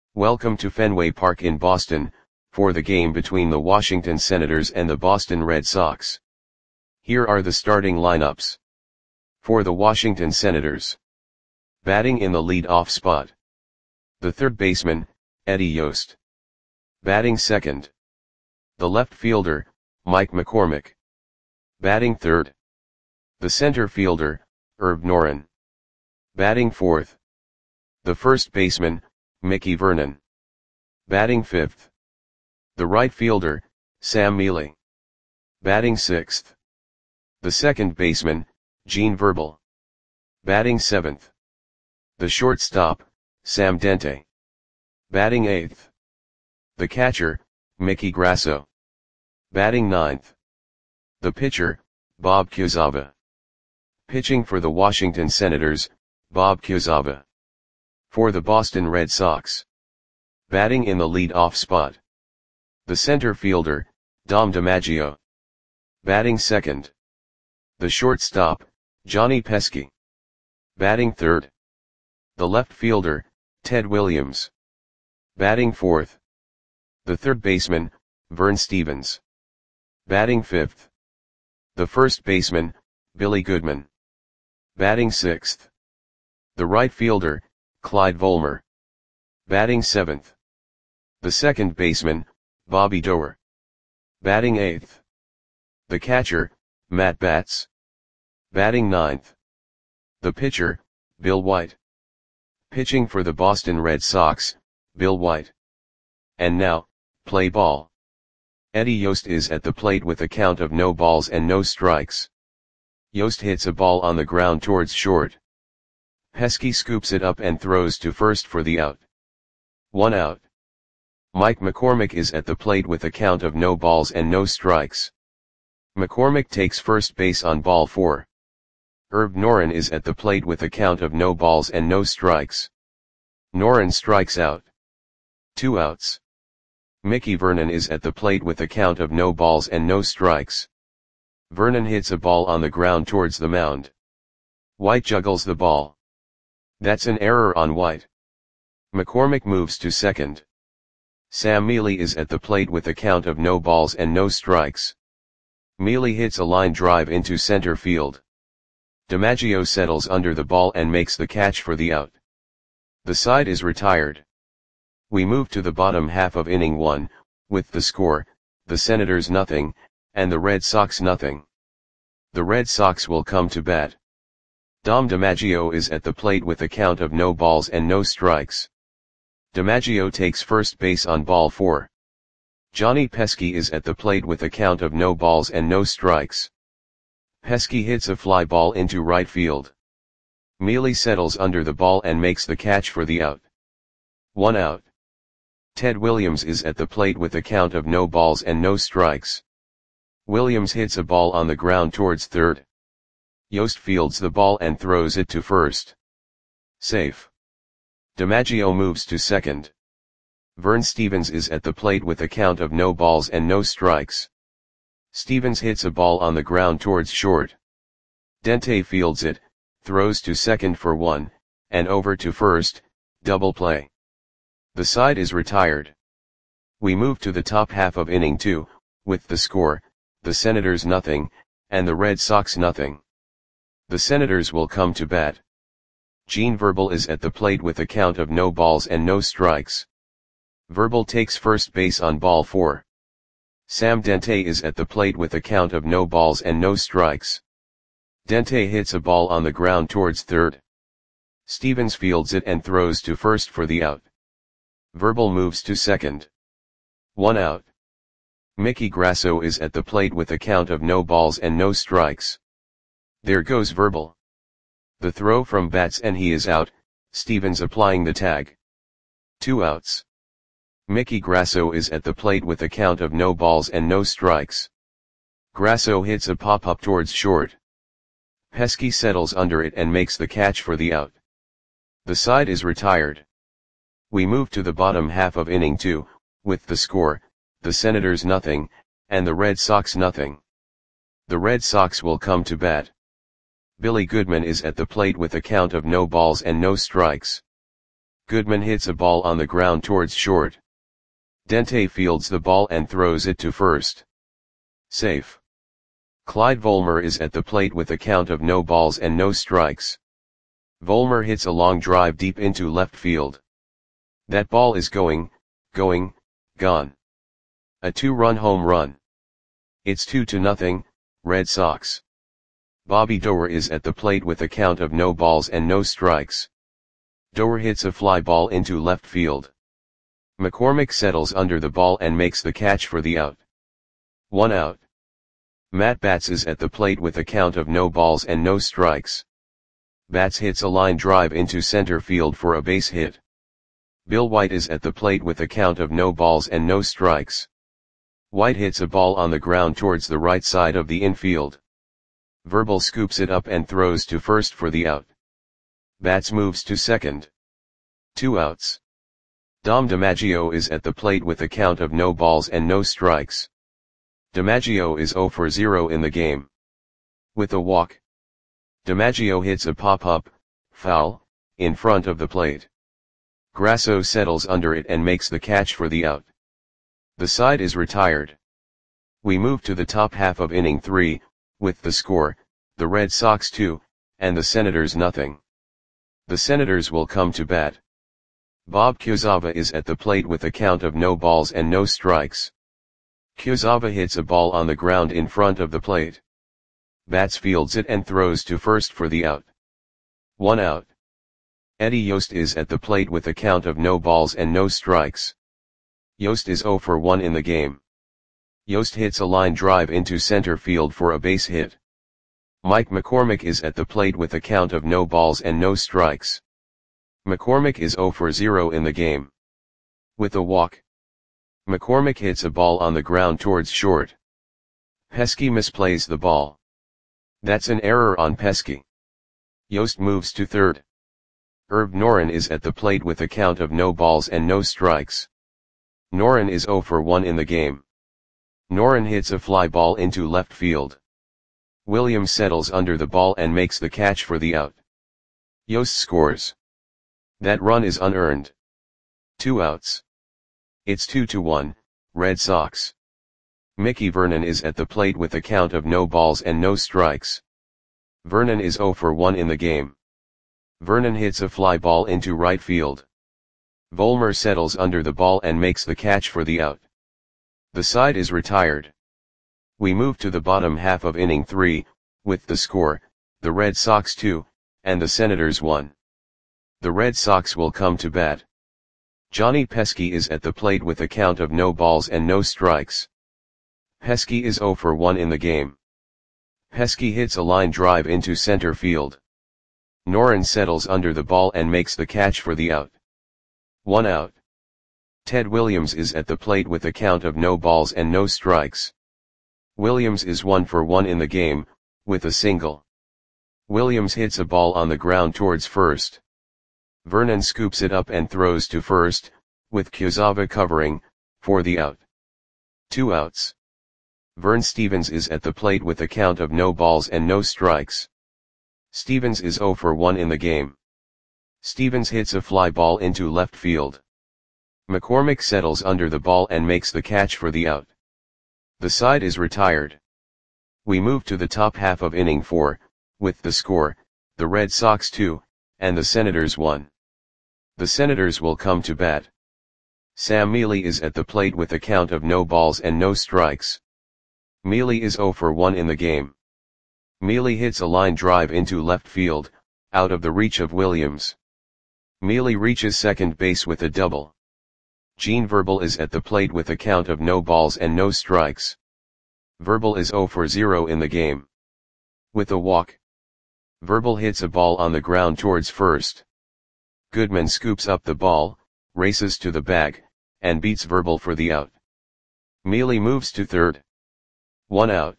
Welcome to Fenway Park in Boston, for the game between the Washington Senators and the Boston Red Sox. Here are the starting lineups. For the Washington Senators. Batting in the lead-off spot. The third baseman, Eddie Yost. Batting second. The left fielder, Mike McCormick. Batting third. The center fielder, Herb Noren. Batting fourth. The first baseman, Mickey Vernon. Batting fifth. The right fielder, Sam Mele. Batting sixth. The second baseman, Gene Verbal. Batting seventh. The shortstop, Sam Dente. Batting eighth. The catcher, Mickey Grasso. Batting ninth. The pitcher, Bob Quezada. Pitching for the Washington Senators, Bob Quezada. For the Boston Red Sox. Batting in the lead-off spot. The center fielder, Dom DiMaggio. Batting second. The shortstop, Johnny Pesky. Batting third. The left fielder, Ted Williams. Batting fourth. The third baseman, Vern Stephens. Batting fifth. The first baseman, Billy Goodman. Batting sixth. The right fielder, Clyde Volmer. Batting seventh. The second baseman, Bobby Doerr. Batting eighth. The catcher, Matt Batts. Batting ninth. The pitcher, Bill White. Pitching for the Boston Red Sox, Bill White. And now, play ball. Eddie Yost is at the plate with a count of no balls and no strikes. Yost hits a ball on the ground towards short. Pesky scoops it up and throws to first for the out. 1 out. Mike McCormick is at the plate with a count of no balls and no strikes. McCormick takes first base on ball 4. Herb Noren is at the plate with a count of no balls and no strikes. Noren strikes out. 2 outs. Mickey Vernon is at the plate with a count of no balls and no strikes. Vernon hits a ball on the ground towards the mound. White juggles the ball. That's an error on White. McCormick moves to second. Sam Mele is at the plate with a count of no balls and no strikes. Mele hits a line drive into center field. DiMaggio settles under the ball and makes the catch for the out. The side is retired. We move to the bottom half of inning 1, with the score, the Senators nothing, and the Red Sox nothing. The Red Sox will come to bat. Dom DiMaggio is at the plate with a count of no balls and no strikes. DiMaggio takes first base on ball 4. Johnny Pesky is at the plate with a count of no balls and no strikes. Pesky hits a fly ball into right field. Mele settles under the ball and makes the catch for the out. 1 out. Ted Williams is at the plate with a count of no balls and no strikes. Williams hits a ball on the ground towards third. Yost fields the ball and throws it to first. Safe. DiMaggio moves to second. Vern Stephens is at the plate with a count of no balls and no strikes. Stephens hits a ball on the ground towards short. Dente fields it, throws to second for 1, and over to first, double play. The side is retired. We move to the top half of inning 2, with the score, the Senators nothing, and the Red Sox nothing. The Senators will come to bat. Gene Verbal is at the plate with a count of no balls and no strikes. Verbal takes first base on ball 4. Sam Dente is at the plate with a count of no balls and no strikes. Dente hits a ball on the ground towards third. Stephens fields it and throws to first for the out. Verbal moves to second. 1 out. Mickey Grasso is at the plate with a count of no balls and no strikes. There goes Verbal. The throw from Batts and he is out, Stephens applying the tag. 2 outs. Mickey Grasso is at the plate with a count of no balls and no strikes. Grasso hits a pop-up towards short. Pesky settles under it and makes the catch for the out. The side is retired. We move to the bottom half of inning 2, with the score, the Senators nothing, and the Red Sox nothing. The Red Sox will come to bat. Billy Goodman is at the plate with a count of no balls and no strikes. Goodman hits a ball on the ground towards short. Dente fields the ball and throws it to first. Safe. Clyde Volmer is at the plate with a count of no balls and no strikes. Volmer hits a long drive deep into left field. That ball is gone. A 2-run home run. It's 2-0, Red Sox. Bobby Doerr is at the plate with a count of no balls and no strikes. Doerr hits a fly ball into left field. McCormick settles under the ball and makes the catch for the out. 1 out. Matt Batts is at the plate with a count of no balls and no strikes. Batts hits a line drive into center field for a base hit. Bill White is at the plate with a count of no balls and no strikes. White hits a ball on the ground towards the right side of the infield. Verbal scoops it up and throws to first for the out. Batts moves to second. 2 outs. Dom DiMaggio is at the plate with a count of no balls and no strikes. DiMaggio is 0 for 0 in the game. With a walk. DiMaggio hits a pop-up, foul, in front of the plate. Grasso settles under it and makes the catch for the out. The side is retired. We move to the top half of inning 3, with the score, the Red Sox 2, and the Senators nothing. The Senators will come to bat. Bob Quezada is at the plate with a count of no balls and no strikes. Quezada hits a ball on the ground in front of the plate. Batts fields it and throws to first for the out. 1 out. Eddie Yost is at the plate with a count of no balls and no strikes. Yost is 0 for 1 in the game. Yost hits a line drive into center field for a base hit. Mike McCormick is at the plate with a count of no balls and no strikes. McCormick is 0 for 0 in the game. With a walk. McCormick hits a ball on the ground towards short. Pesky misplays the ball. That's an error on Pesky. Yost moves to third. Herb Noren is at the plate with a count of no balls and no strikes. Noren is 0 for 1 in the game. Noren hits a fly ball into left field. Williams settles under the ball and makes the catch for the out. Yost scores. That run is unearned. 2 outs. It's 2-1, Red Sox. Mickey Vernon is at the plate with a count of no balls and no strikes. Vernon is 0 for 1 in the game. Vernon hits a fly ball into right field. Volmer settles under the ball and makes the catch for the out. The side is retired. We move to the bottom half of inning 3, with the score, the Red Sox 2, and the Senators 1. The Red Sox will come to bat. Johnny Pesky is at the plate with a count of no balls and no strikes. Pesky is 0 for 1 in the game. Pesky hits a line drive into center field. Noren settles under the ball and makes the catch for the out. 1 out. Ted Williams is at the plate with a count of no balls and no strikes. Williams is 1 for 1 in the game, with a single. Williams hits a ball on the ground towards first. Vernon scoops it up and throws to first, with Quezada covering, for the out. 2 outs. Vern Stevens is at the plate with a count of no balls and no strikes. Stevens is 0 for 1 in the game. Stevens hits a fly ball into left field. McCormick settles under the ball and makes the catch for the out. The side is retired. We move to the top half of inning 4, with the score, the Red Sox 2, and the Senators 1. The Senators will come to bat. Sam Mealy is at the plate with a count of no balls and no strikes. Mealy is 0 for 1 in the game. Mealy hits a line drive into left field, out of the reach of Williams. Mealy reaches second base with a double. Gene Verbal is at the plate with a count of no balls and no strikes. Verbal is 0 for 0 in the game. With a walk. Verbal hits a ball on the ground towards first. Goodman scoops up the ball, races to the bag, and beats Verbal for the out. Mealy moves to third. 1 out.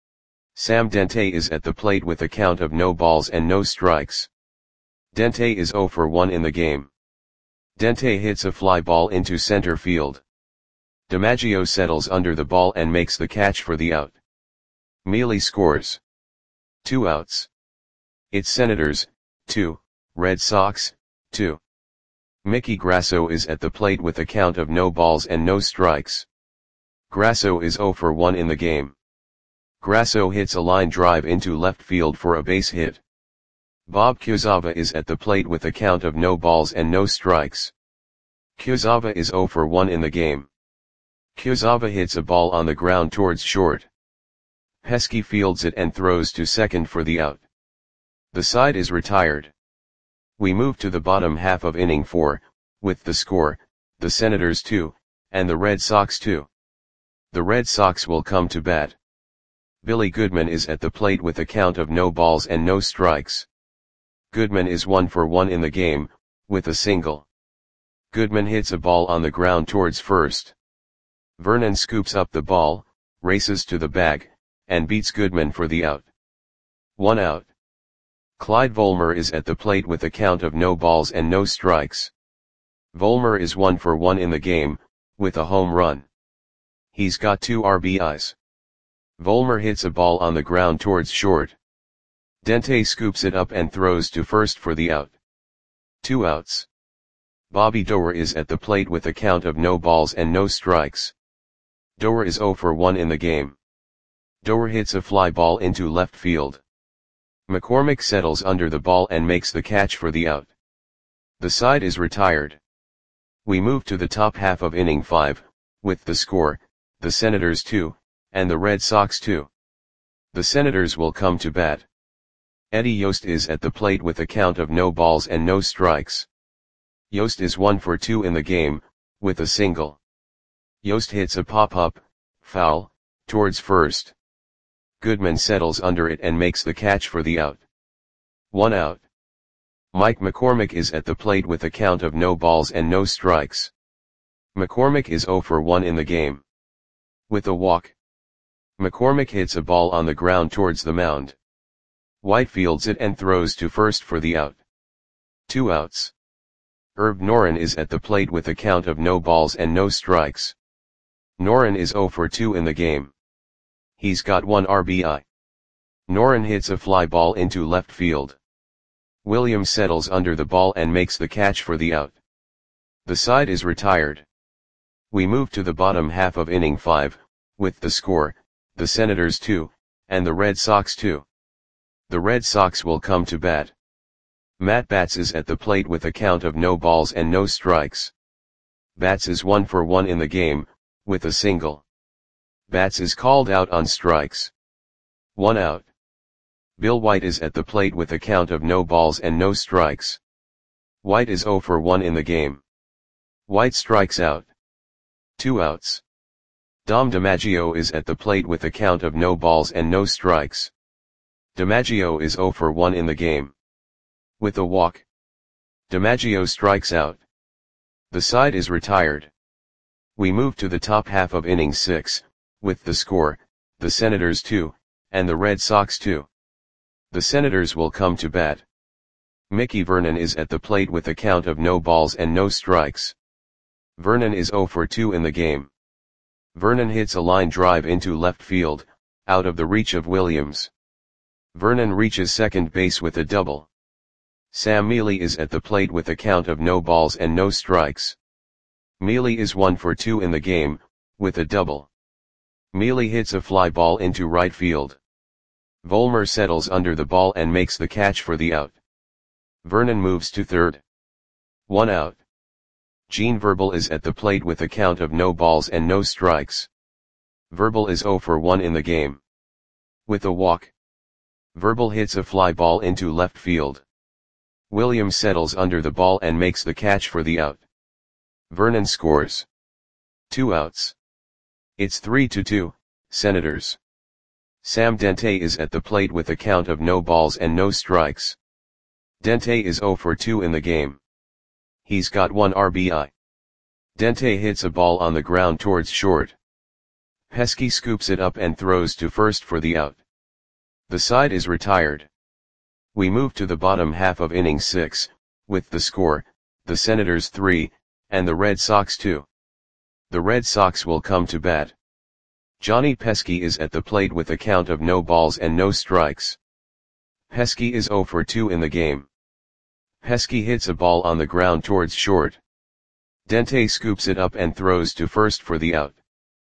Sam Dente is at the plate with a count of no balls and no strikes. Dente is 0 for 1 in the game. Dente hits a fly ball into center field. DiMaggio settles under the ball and makes the catch for the out. Mealy scores. 2 outs. It's Senators, 2, Red Sox, 2. Mickey Grasso is at the plate with a count of no balls and no strikes. Grasso is 0 for 1 in the game. Grasso hits a line drive into left field for a base hit. Bob Kuzawa is at the plate with a count of no balls and no strikes. Kuzawa is 0 for 1 in the game. Kuzawa hits a ball on the ground towards short. Pesky fields it and throws to second for the out. The side is retired. We move to the bottom half of inning 4, with the score, the Senators 2, and the Red Sox 2. The Red Sox will come to bat. Billy Goodman is at the plate with a count of no balls and no strikes. Goodman is 1 for 1 in the game, with a single. Goodman hits a ball on the ground towards first. Vernon scoops up the ball, races to the bag, and beats Goodman for the out. 1 out. Clyde Volmer is at the plate with a count of no balls and no strikes. Volmer is 1 for 1 in the game, with a home run. He's got 2 RBIs. Volmer hits a ball on the ground towards short. Dente scoops it up and throws to first for the out. 2 outs. Bobby Doerr is at the plate with a count of no balls and no strikes. Doerr is 0 for 1 in the game. Doerr hits a fly ball into left field. McCormick settles under the ball and makes the catch for the out. The side is retired. We move to the top half of inning 5, with the score, the Senators 2, and the Red Sox 2. The Senators will come to bat. Eddie Yost is at the plate with a count of no balls and no strikes. Yost is 1 for 2 in the game, with a single. Yost hits a pop-up, foul, towards first. Goodman settles under it and makes the catch for the out. 1 out. Mike McCormick is at the plate with a count of no balls and no strikes. McCormick is 0 for 1 in the game. With a walk. McCormick hits a ball on the ground towards the mound. White fields it and throws to first for the out. 2 outs. Herb Noren is at the plate with a count of no balls and no strikes. Noren is 0 for 2 in the game. He's got 1 RBI. Noren hits a fly ball into left field. Williams settles under the ball and makes the catch for the out. The side is retired. We move to the bottom half of inning 5, with the score, the Senators 2, and the Red Sox 2. The Red Sox will come to bat. Matt Batts is at the plate with a count of no balls and no strikes. Batts is 1 for 1 in the game, with a single. Batts is called out on strikes. 1 out. Bill White is at the plate with a count of no balls and no strikes. White is 0 for 1 in the game. White strikes out. 2 outs. Dom DiMaggio is at the plate with a count of no balls and no strikes. DiMaggio is 0 for 1 in the game. With a walk. DiMaggio strikes out. The side is retired. We move to the top half of inning 6, with the score, the Senators 2, and the Red Sox 2. The Senators will come to bat. Mickey Vernon is at the plate with a count of no balls and no strikes. Vernon is 0 for 2 in the game. Vernon hits a line drive into left field, out of the reach of Williams. Vernon reaches second base with a double. Sam Mealy is at the plate with a count of no balls and no strikes. Mealy is 1 for 2 in the game, with a double. Mealy hits a fly ball into right field. Volmer settles under the ball and makes the catch for the out. Vernon moves to third. 1 out. Gene Verbal is at the plate with a count of no balls and no strikes. Verbal is 0 for 1 in the game. With a walk. Verbal hits a fly ball into left field. Williams settles under the ball and makes the catch for the out. Vernon scores. 2 outs. It's 3-2, Senators. Sam Dente is at the plate with a count of no balls and no strikes. Dente is 0 for 2 in the game. He's got 1 RBI. Dente hits a ball on the ground towards short. Pesky scoops it up and throws to first for the out. The side is retired. We move to the bottom half of inning 6, with the score, the Senators 3, and the Red Sox 2. The Red Sox will come to bat. Johnny Pesky is at the plate with a count of no balls and no strikes. Pesky is 0 for 2 in the game. Pesky hits a ball on the ground towards short. Dente scoops it up and throws to first for the out.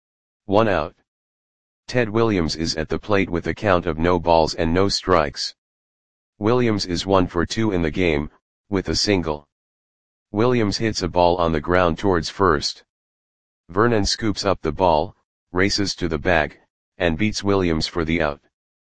1 out. Ted Williams is at the plate with a count of no balls and no strikes. Williams is 1 for 2 in the game, with a single. Williams hits a ball on the ground towards first. Vernon scoops up the ball, races to the bag, and beats Williams for the out.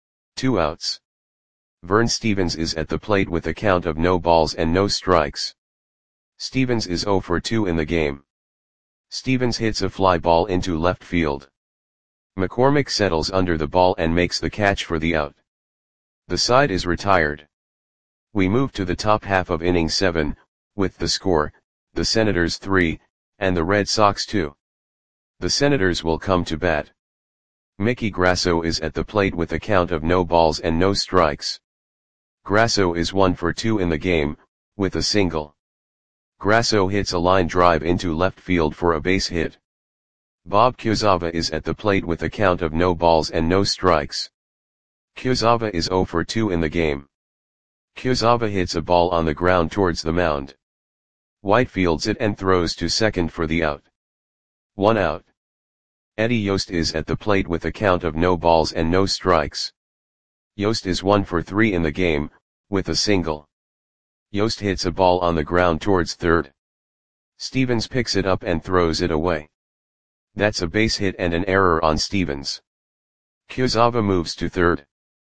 2 outs. Vern Stevens is at the plate with a count of no balls and no strikes. Stevens is 0 for 2 in the game. Stevens hits a fly ball into left field. McCormick settles under the ball and makes the catch for the out. The side is retired. We move to the top half of inning 7, with the score, the Senators 3, and the Red Sox 2. The Senators will come to bat. Mickey Grasso is at the plate with a count of no balls and no strikes. Grasso is 1 for 2 in the game, with a single. Grasso hits a line drive into left field for a base hit. Bob Kuzawa is at the plate with a count of no balls and no strikes. Kuzawa is 0 for 2 in the game. Kuzawa hits a ball on the ground towards the mound. White fields it and throws to second for the out. 1 out. Eddie Yost is at the plate with a count of no balls and no strikes. Yost is 1 for 3 in the game, with a single. Yost hits a ball on the ground towards third. Stevens picks it up and throws it away. That's a base hit and an error on Stevens. Kuzawa moves to third.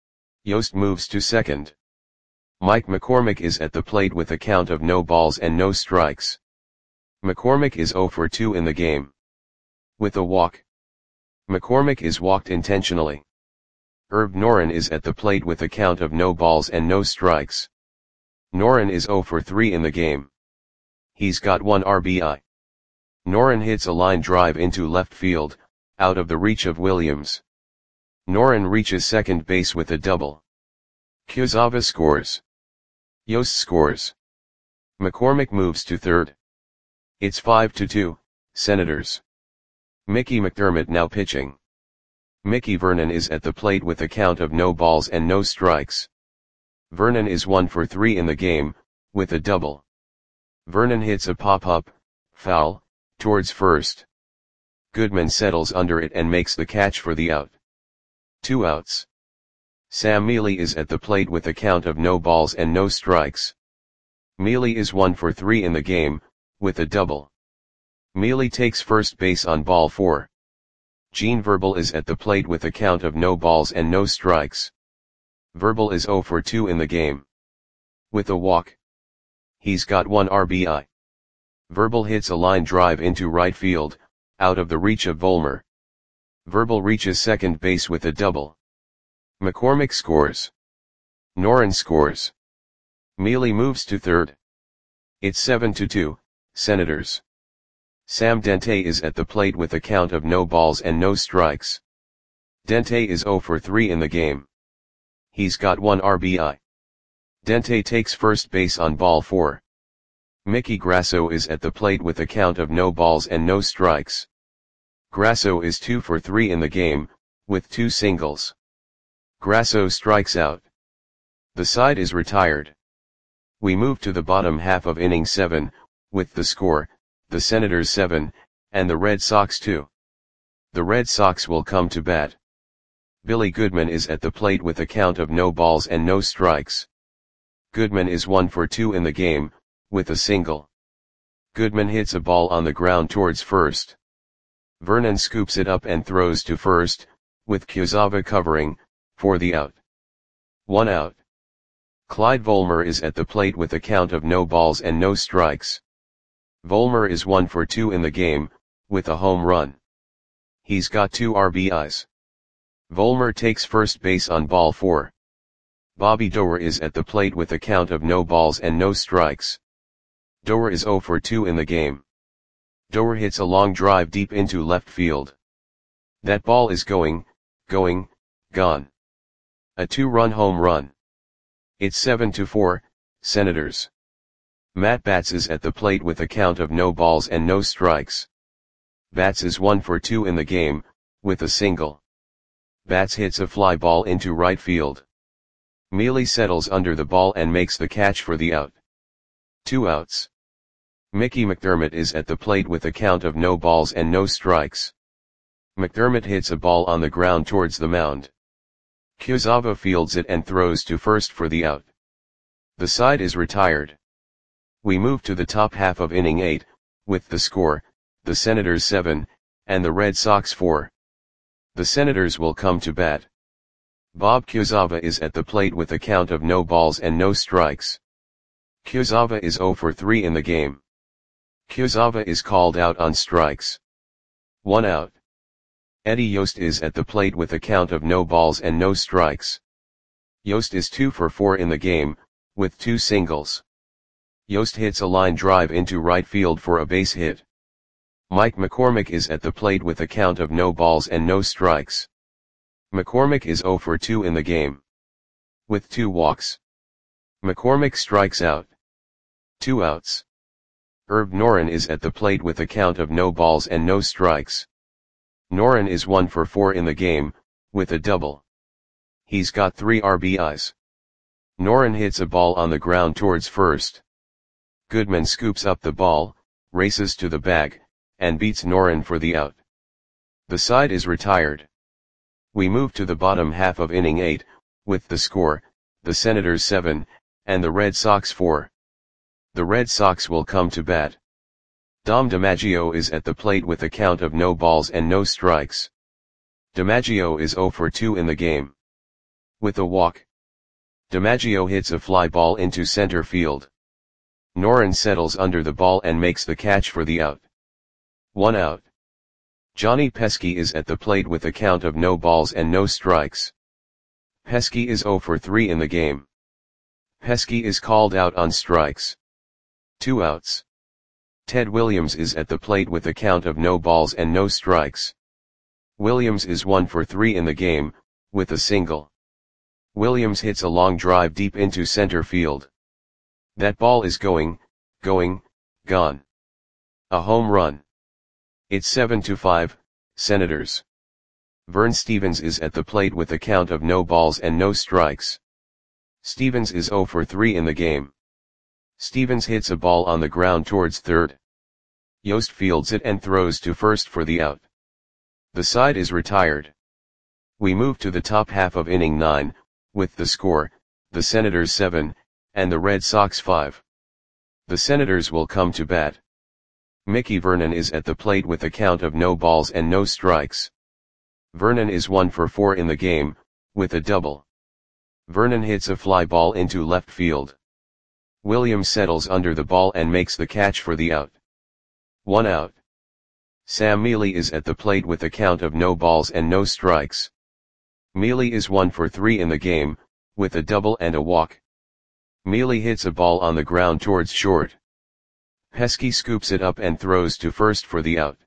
Yost moves to second. Mike McCormick is at the plate with a count of no balls and no strikes. McCormick is 0 for 2 in the game. With a walk. McCormick is walked intentionally. Herb Noren is at the plate with a count of no balls and no strikes. Noren is 0 for 3 in the game. He's got 1 RBI. Noren hits a line drive into left field, out of the reach of Williams. Noren reaches second base with a double. Kuzawa scores. Yost scores. McCormick moves to third. It's 5-2, Senators. Mickey McDermott now pitching. Mickey Vernon is at the plate with a count of no balls and no strikes. Vernon is 1 for 3 in the game, with a double. Vernon hits a pop-up, foul, towards first. Goodman settles under it and makes the catch for the out. 2 outs. Sam Mealy is at the plate with a count of no balls and no strikes. Mealy is 1 for 3 in the game, with a double. Mealy takes first base on ball 4. Gene Verbal is at the plate with a count of no balls and no strikes. Verbal is 0 for 2 in the game. With a walk. He's got 1 RBI. Verbal hits a line drive into right field, out of the reach of Vollmer. Verbal reaches second base with a double. McCormick scores. Noren scores. Mealy moves to third. It's 7-2, Senators. Sam Dente is at the plate with a count of no balls and no strikes. Dente is 0 for 3 in the game. He's got 1 RBI. Dente takes first base on ball 4. Mickey Grasso is at the plate with a count of no balls and no strikes. Grasso is 2 for 3 in the game, with 2 singles. Grasso strikes out. The side is retired. We move to the bottom half of inning 7, with the score, the Senators 7, and the Red Sox 2. The Red Sox will come to bat. Billy Goodman is at the plate with a count of no balls and no strikes. Goodman is 1 for 2 in the game, with a single. Goodman hits a ball on the ground towards first. Vernon scoops it up and throws to first, with Kuzawa covering, for the out. 1 out. Clyde Vollmer is at the plate with a count of no balls and no strikes. Vollmer is 1 for 2 in the game, with a home run. He's got 2 RBIs. Vollmer takes first base on ball 4. Bobby Doerr is at the plate with a count of no balls and no strikes. Doerr is 0 for 2 in the game. Doerr hits a long drive deep into left field. That ball is gone. A 2-run home run. It's 7-4, Senators. Matt Batts is at the plate with a count of no balls and no strikes. Batts is 1 for 2 in the game, with a single. Batts hits a fly ball into right field. Mealy settles under the ball and makes the catch for the out. 2 outs. Mickey McDermott is at the plate with a count of no balls and no strikes. McDermott hits a ball on the ground towards the mound. Kurzawa fields it and throws to first for the out. The side is retired. We move to the top half of inning 8, with the score, the Senators 7, and the Red Sox 4. The Senators will come to bat. Bob Kurzawa is at the plate with a count of no balls and no strikes. Kurzawa is 0 for 3 in the game. Kurzawa is called out on strikes. 1 out. Eddie Yost is at the plate with a count of no balls and no strikes. Yost is 2 for 4 in the game, with 2 singles. Yost hits a line drive into right field for a base hit. Mike McCormick is at the plate with a count of no balls and no strikes. McCormick is 0 for 2 in the game, with 2 walks. McCormick strikes out. 2 outs. Herb Noren is at the plate with a count of no balls and no strikes. Noren is 1 for 4 in the game, with a double. He's got 3 RBIs. Noren hits a ball on the ground towards first. Goodman scoops up the ball, races to the bag, and beats Noren for the out. The side is retired. We move to the bottom half of inning 8, with the score, the Senators 7, and the Red Sox 4. The Red Sox will come to bat. Dom DiMaggio is at the plate with a count of no balls and no strikes. DiMaggio is 0 for 2 in the game, with a walk. DiMaggio hits a fly ball into center field. Noren settles under the ball and makes the catch for the out. 1 out. Johnny Pesky is at the plate with a count of no balls and no strikes. Pesky is 0 for 3 in the game. Pesky is called out on strikes. 2 outs. Ted Williams is at the plate with a count of no balls and no strikes. Williams is 1 for 3 in the game, with a single. Williams hits a long drive deep into center field. That ball is gone. A home run. It's 7-5, Senators. Vern Stevens is at the plate with a count of no balls and no strikes. Stevens is 0 for 3 in the game. Stevens hits a ball on the ground towards third. Yost fields it and throws to first for the out. The side is retired. We move to the top half of inning 9, with the score, the Senators 7, and the Red Sox 5. The Senators will come to bat. Mickey Vernon is at the plate with a count of no balls and no strikes. Vernon is 1 for 4 in the game, with a double. Vernon hits a fly ball into left field. Williams settles under the ball and makes the catch for the out. 1 out. Sam Mealy is at the plate with a count of no balls and no strikes. Mealy is 1 for 3 in the game, with a double and a walk. Mealy hits a ball on the ground towards short. Pesky scoops it up and throws to first for the out.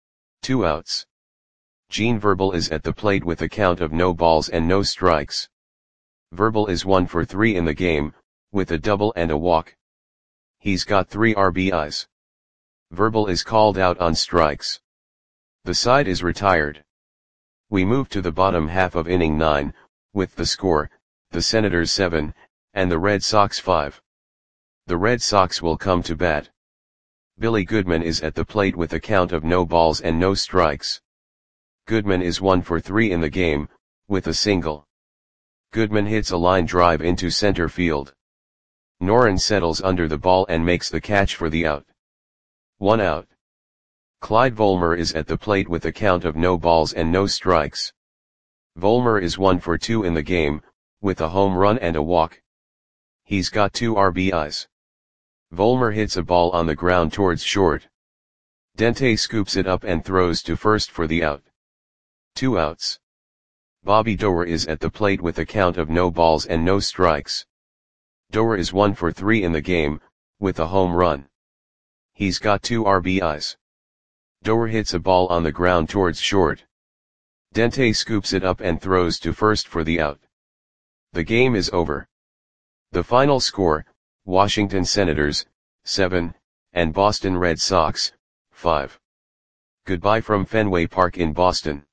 2 outs. Gene Verbal is at the plate with a count of no balls and no strikes. Verbal is 1 for 3 in the game, with a double and a walk. He's got 3 RBIs. Verbal is called out on strikes. The side is retired. We move to the bottom half of inning 9, with the score, the Senators 7, and the Red Sox 5. The Red Sox will come to bat. Billy Goodman is at the plate with a count of no balls and no strikes. Goodman is 1 for 3 in the game, with a single. Goodman hits a line drive into center field. Noren settles under the ball and makes the catch for the out. 1 out. Clyde Volmer is at the plate with a count of no balls and no strikes. Volmer is 1 for 2 in the game, with a home run and a walk. He's got 2 RBIs. Volmer hits a ball on the ground towards short. Dente scoops it up and throws to first for the out. 2 outs. Bobby Doerr is at the plate with a count of no balls and no strikes. Doerr is 1 for 3 in the game, with a home run. He's got 2 RBIs. Doerr hits a ball on the ground towards short. Dente scoops it up and throws to first for the out. The game is over. The final score, Washington Senators, 7, and Boston Red Sox, 5. Goodbye from Fenway Park in Boston.